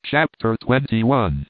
Chapter 21.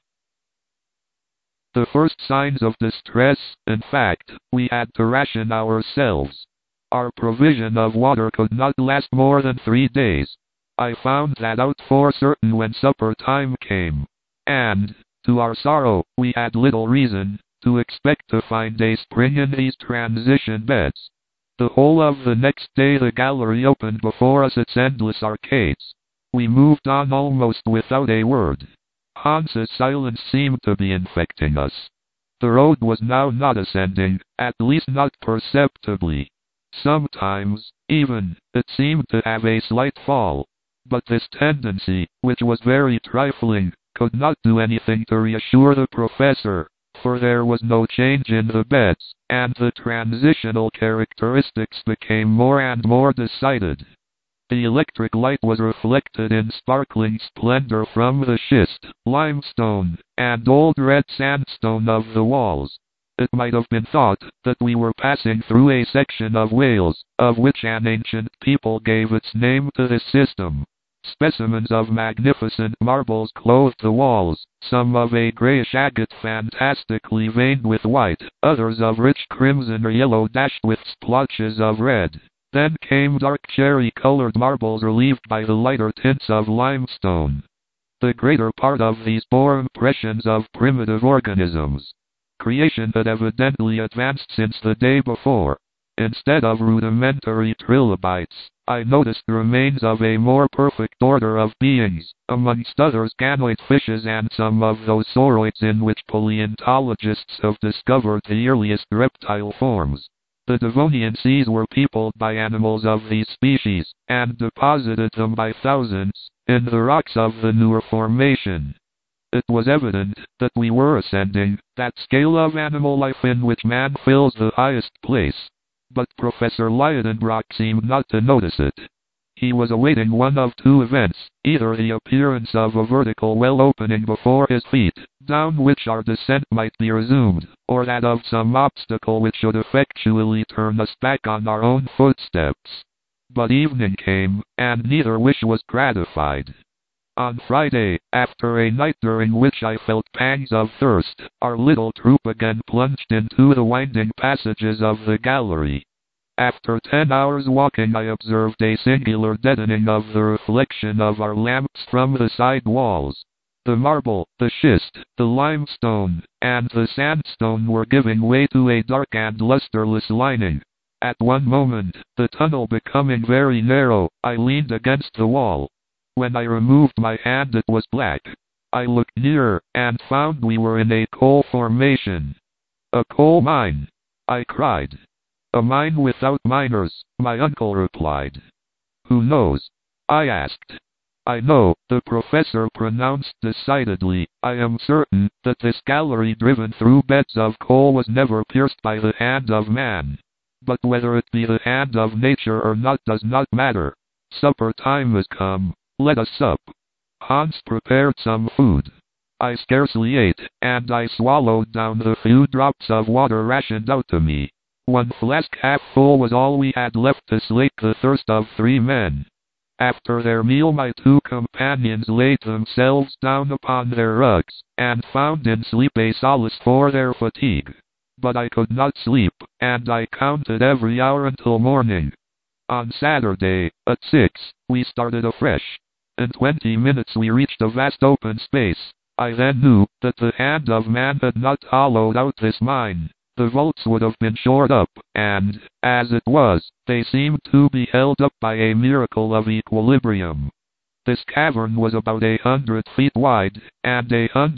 The first signs of distress. In fact, we had to ration ourselves. Our provision of water could not last more than 3 days. I found that out for certain when supper time came. And, to our sorrow, we had little reason to expect to find a spring in these transition beds. The whole of the next day the gallery opened before us its endless arcades. We moved on almost without a word. Hans's silence seemed to be infecting us. The road was now not ascending, at least not perceptibly. Sometimes, even, it seemed to have a slight fall. But this tendency, which was very trifling, could not do anything to reassure the professor, for there was no change in the beds, and the transitional characteristics became more and more decided. The electric light was reflected in sparkling splendor from the schist, limestone, and old red sandstone of the walls. It might have been thought that we were passing through a section of Wales, of which an ancient people gave its name to this system. Specimens of magnificent marbles clothed the walls, some of a grayish agate fantastically veined with white, others of rich crimson or yellow dashed with splotches of red. Then came dark cherry-colored marbles relieved by the lighter tints of limestone. The greater part of these bore impressions of primitive organisms. Creation had evidently advanced since the day before. Instead of rudimentary trilobites, I noticed remains of a more perfect order of beings, amongst others ganoid fishes and some of those sauroids in which paleontologists have discovered the earliest reptile forms. The Devonian seas were peopled by animals of these species, and deposited them by thousands in the rocks of the newer formation. It was evident that we were ascending that scale of animal life in which man fills the highest place. But Professor Lidenbrock seemed not to notice it. He was awaiting one of two events, either the appearance of a vertical well opening before his feet, down which our descent might be resumed, or that of some obstacle which should effectually turn us back on our own footsteps. But evening came, and neither wish was gratified. On Friday, after a night during which I felt pangs of thirst, our little troop again plunged into the winding passages of the gallery. After 10 hours walking I observed a singular deadening of the reflection of our lamps from the side walls. The marble, the schist, the limestone, and the sandstone were giving way to a dark and lusterless lining. At one moment, the tunnel becoming very narrow, I leaned against the wall. When I removed my hand it was black. I looked nearer, and found we were in a coal formation. "A coal mine!" I cried. "A mine without miners," my uncle replied. "Who knows?" I asked. "I know," the professor pronounced decidedly. "I am certain that this gallery driven through beds of coal was never pierced by the hand of man. But whether it be the hand of nature or not does not matter. Supper time is come. Let us sup." Hans prepared some food. I scarcely ate, and I swallowed down the few drops of water rationed out to me. 1 flask half full was all we had left to slake the thirst of 3 men. After their meal my 2 companions laid themselves down upon their rugs, and found in sleep a solace for their fatigue. But I could not sleep, and I counted every hour until morning. On Saturday, at 6, we started afresh. In 20 minutes we reached a vast open space. I then knew that the hand of man had not hollowed out this mine. The vaults would have been shored up, and, as it was, they seemed to be held up by a miracle of equilibrium. This cavern was about 100 feet wide, and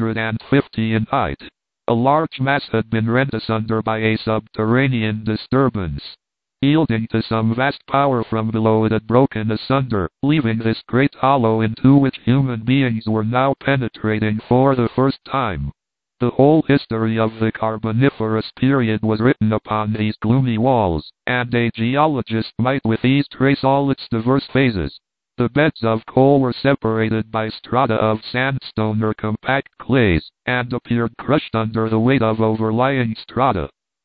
150 in height. A large mass had been rent asunder by a subterranean disturbance. Yielding to some vast power from below it had broken asunder, leaving this great hollow into which human beings were now penetrating for the first time. The whole history of the Carboniferous period was written upon these gloomy walls, and a geologist might with ease trace all its diverse phases. The beds of coal were separated by strata of sandstone or compact clays, and appeared crushed under the weight of overlying strata.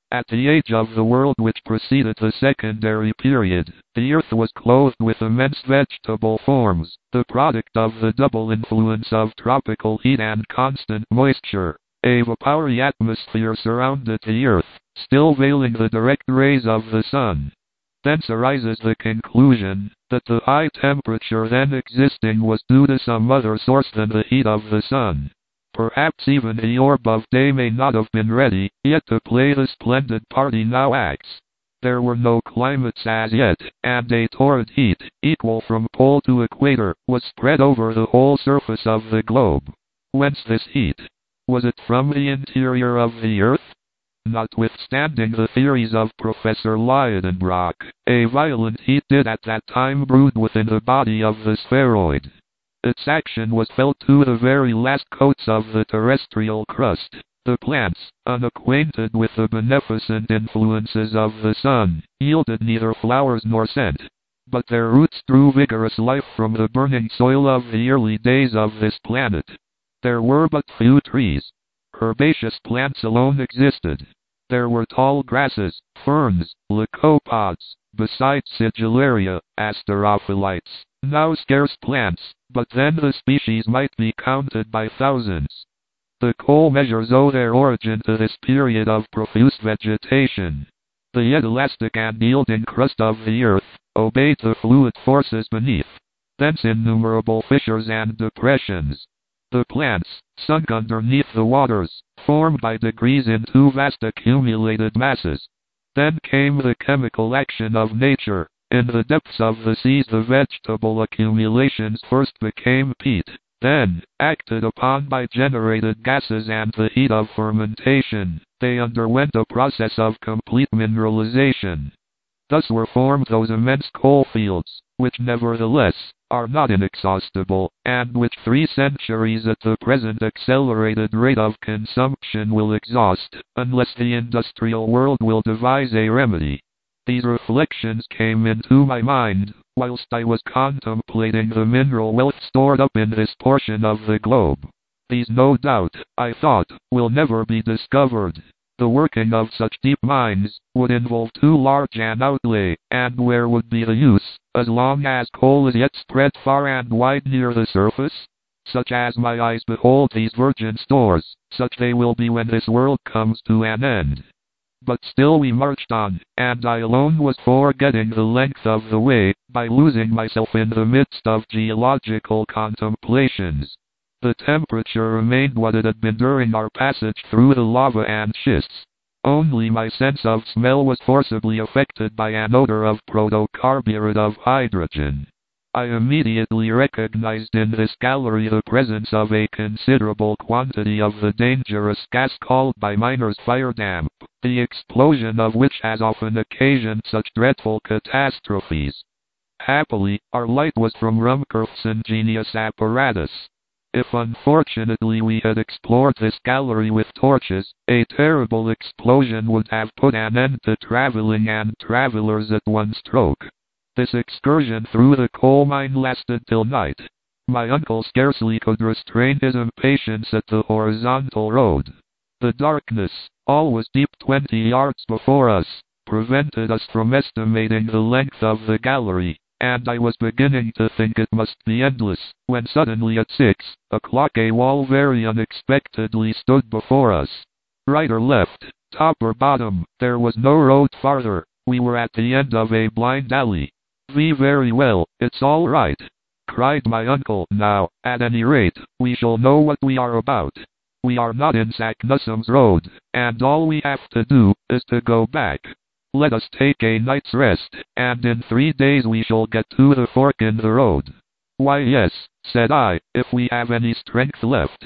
At the age of the world which preceded the secondary period, the earth was clothed with immense vegetable forms, the product of the double influence of tropical heat and constant moisture. A vapory atmosphere surrounded the earth, still veiling the direct rays of the sun. Thence arises the conclusion that the high temperature then existing was due to some other source than the heat of the sun. Perhaps even the orb of day may not have been ready yet to play the splendid part he now acts. There were no climates as yet, and a torrid heat, equal from pole to equator, was spread over the whole surface of the globe. Whence this heat? Was it from the interior of the earth? Notwithstanding the theories of Professor Lidenbrock, a violent heat did at that time brood within the body of the spheroid. Its action was felt to the very last coats of the terrestrial crust. The plants, unacquainted with the beneficent influences of the sun, yielded neither flowers nor scent, but their roots drew vigorous life from the burning soil of the early days of this planet. There were but few trees. Herbaceous plants alone existed. There were tall grasses, ferns, lycopods, besides sigillaria, asterophilites, now scarce plants, but then the species might be counted by thousands. The coal measures owe their origin to this period of profuse vegetation. The yet elastic and yielding crust of the earth obeyed the fluid forces beneath. Thence innumerable fissures and depressions. The plants, sunk underneath the waters, formed by degrees into vast accumulated masses. Then came the chemical action of nature. In the depths of the seas the vegetable accumulations first became peat, then, acted upon by generated gases and the heat of fermentation, they underwent a process of complete mineralization. Thus were formed those immense coal fields, which nevertheless are not inexhaustible, and which 3 centuries at the present accelerated rate of consumption will exhaust, unless the industrial world will devise a remedy. These reflections came into my mind whilst I was contemplating the mineral wealth stored up in this portion of the globe. These, no doubt, I thought, will never be discovered. The working of such deep mines would involve too large an outlay, and where would be the use, as long as coal is yet spread far and wide near the surface? Such as my eyes behold these virgin stores, such they will be when this world comes to an end. But still we marched on, and I alone was forgetting the length of the way, by losing myself in the midst of geological contemplations. The temperature remained what it had been during our passage through the lava and schists. Only my sense of smell was forcibly affected by an odor of protocarburet of hydrogen. I immediately recognized in this gallery the presence of a considerable quantity of the dangerous gas called by miners fire damp, the explosion of which has often occasioned such dreadful catastrophes. Happily, our light was from Ruhmkorff's ingenious apparatus. If unfortunately we had explored this gallery with torches, a terrible explosion would have put an end to traveling and travelers at one stroke. This excursion through the coal mine lasted till night. My uncle scarcely could restrain his impatience at the horizontal road. The darkness, always deep 20 yards before us, prevented us from estimating the length of the gallery, and I was beginning to think it must be endless, when suddenly at 6 o'clock a wall very unexpectedly stood before us. Right or left, top or bottom, there was no road farther. We were at the end of a blind alley. Very well, it's all right, cried my uncle. Now, at any rate, we shall know what we are about. We are not in Saknussemm's road, and all we have to do is to go back. Let us take a night's rest, and in 3 days we shall get to the fork in the road. Why yes, said I, if we have any strength left.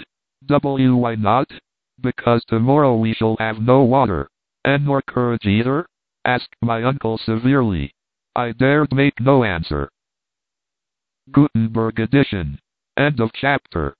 Why not? Because tomorrow we shall have no water. And nor courage either? Asked my uncle severely. I dared make no answer. Gutenberg edition. End of chapter.